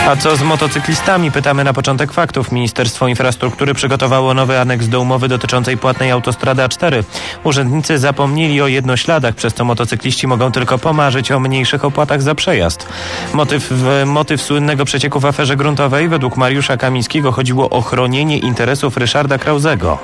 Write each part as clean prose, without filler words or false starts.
A co z motocyklistami? Pytamy na początek faktów. Ministerstwo Infrastruktury przygotowało nowy aneks do umowy dotyczącej płatnej autostrady A4. Urzędnicy zapomnieli o jednośladach, przez co motocykliści mogą tylko pomarzyć o mniejszych opłatach za przejazd. Motyw słynnego przecieku w aferze gruntowej według Mariusza Kamińskiego chodziło o chronienie interesów Ryszarda Krauzego.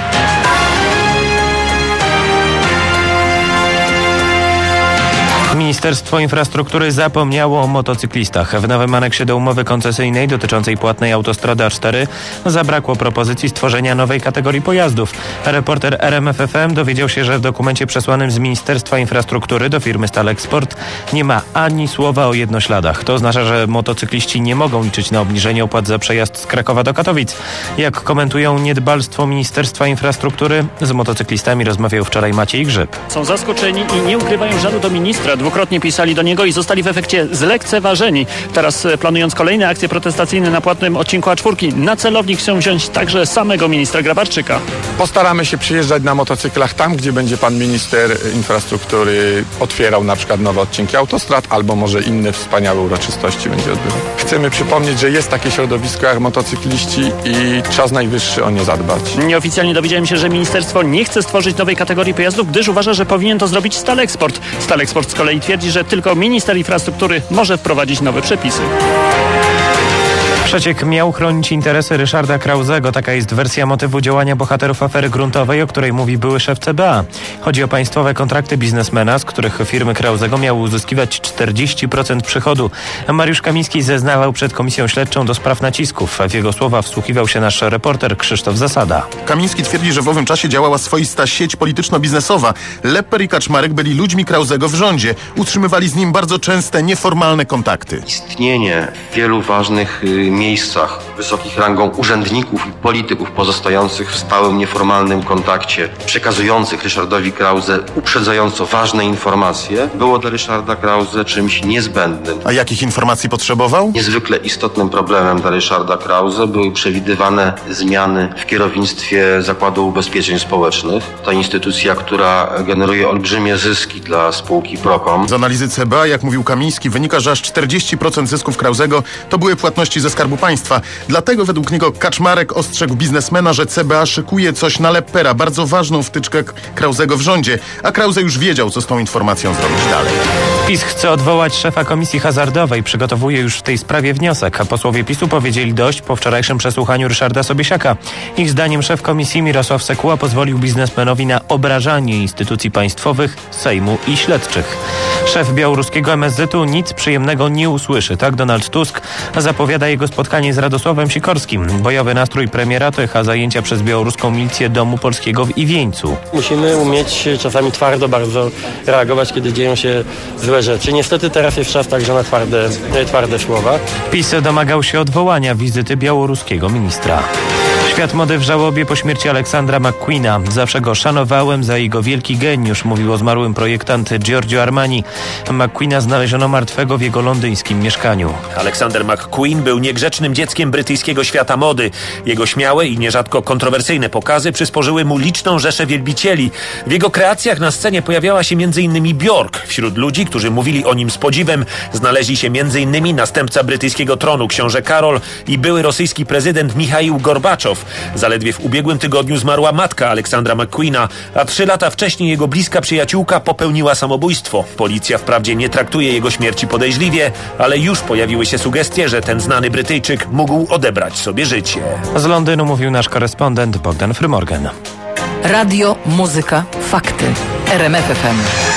Ministerstwo Infrastruktury zapomniało o motocyklistach. W nowym aneksie do umowy koncesyjnej dotyczącej płatnej autostrady A4 zabrakło propozycji stworzenia nowej kategorii pojazdów. Reporter RMFFM dowiedział się, że w dokumencie przesłanym z Ministerstwa Infrastruktury do firmy Stalexport nie ma ani słowa o jednośladach. To oznacza, że motocykliści nie mogą liczyć na obniżenie opłat za przejazd z Krakowa do Katowic. Jak komentują niedbalstwo Ministerstwa Infrastruktury, z motocyklistami rozmawiał wczoraj Maciej Grzyb. Są zaskoczeni i nie ukrywają żalu do ministra. Dwukrotnie pisali do niego i zostali w efekcie zlekceważeni. Teraz planując kolejne akcje protestacyjne na płatnym odcinku A4, na celownik chcą wziąć także samego ministra Grabarczyka. Postaramy się przyjeżdżać na motocyklach tam, gdzie będzie pan minister infrastruktury otwierał na przykład nowe odcinki autostrad, albo może inne wspaniałe uroczystości będzie odbywał. Chcemy przypomnieć, że jest takie środowisko jak motocykliści i czas najwyższy o nie zadbać. Nieoficjalnie dowiedziałem się, że ministerstwo nie chce stworzyć nowej kategorii pojazdów, gdyż uważa, że powinien to zrobić Stalexport. Stalexport z kolei twierdzi, że tylko minister infrastruktury może wprowadzić nowe przepisy. Przeciek miał chronić interesy Ryszarda Krauzego. Taka jest wersja motywu działania bohaterów afery gruntowej, o której mówi były szef CBA. Chodzi o państwowe kontrakty biznesmena, z których firmy Krauzego miały uzyskiwać 40% przychodu. Mariusz Kamiński zeznawał przed Komisją Śledczą do spraw nacisków. W jego słowa wsłuchiwał się nasz reporter Krzysztof Zasada. Kamiński twierdzi, że w owym czasie działała swoista sieć polityczno-biznesowa. Lepper i Kaczmarek byli ludźmi Krauzego w rządzie. Utrzymywali z nim bardzo częste, nieformalne kontakty. Istnienie wielu ważnych miejscach wysokich rangą urzędników i polityków pozostających w stałym, nieformalnym kontakcie, przekazujących Ryszardowi Krauze uprzedzająco ważne informacje, było dla Ryszarda Krause czymś niezbędnym. A jakich informacji potrzebował? Niezwykle istotnym problemem dla Ryszarda Krause były przewidywane zmiany w kierownictwie Zakładu Ubezpieczeń Społecznych. To instytucja, która generuje olbrzymie zyski dla spółki Procom. Z analizy CBA, jak mówił Kamiński, wynika, że aż 40% zysków Krauzego to były płatności ze Skarbu Państwa. Dlatego według niego Kaczmarek ostrzegł biznesmena, że CBA szykuje coś na Leppera, bardzo ważną wtyczkę Krauzego w rządzie, a Krause już wiedział, co z tą informacją zrobić dalej. PiS chce odwołać szefa Komisji Hazardowej. Przygotowuje już w tej sprawie wniosek. Posłowie PiS-u powiedzieli dość po wczorajszym przesłuchaniu Ryszarda Sobiesiaka. Ich zdaniem szef komisji Mirosław Sekuła pozwolił biznesmenowi na obrażanie instytucji państwowych, Sejmu i śledczych. Szef białoruskiego MSZ-u nic przyjemnego nie usłyszy. Tak Donald Tusk zapowiada jego spotkanie z Radosławem Sikorskim. Bojowy nastrój premiera to a zajęcia przez białoruską milicję Domu Polskiego w Iwieńcu. Musimy umieć czasami twardo bardzo reagować, kiedy dzieją się złe rzeczy. Niestety teraz jest czas także na twarde słowa. PiS domagał się odwołania wizyty białoruskiego ministra. Świat mody w żałobie po śmierci Aleksandra McQueena. Zawsze go szanowałem za jego wielki geniusz, mówił o zmarłym projektant Giorgio Armani. McQueena znaleziono martwego w jego londyńskim mieszkaniu. Alexander McQueen był niegrzecznym dzieckiem brytyjskiego świata mody. Jego śmiałe i nierzadko kontrowersyjne pokazy przysporzyły mu liczną rzeszę wielbicieli. W jego kreacjach na scenie pojawiała się m.in. Björk. Wśród ludzi, którzy mówili o nim z podziwem, znaleźli się m.in. następca brytyjskiego tronu książę Karol i były rosyjski prezydent Michaił Gorbaczow. Zaledwie w ubiegłym tygodniu zmarła matka Aleksandra McQueena, a 3 lata wcześniej jego bliska przyjaciółka popełniła samobójstwo. Policja wprawdzie nie traktuje jego śmierci podejrzliwie, ale już pojawiły się sugestie, że ten znany Brytyjczyk mógł odebrać sobie życie. Z Londynu mówił nasz korespondent Bogdan Frymorgan. Radio, muzyka, fakty. RMF FM.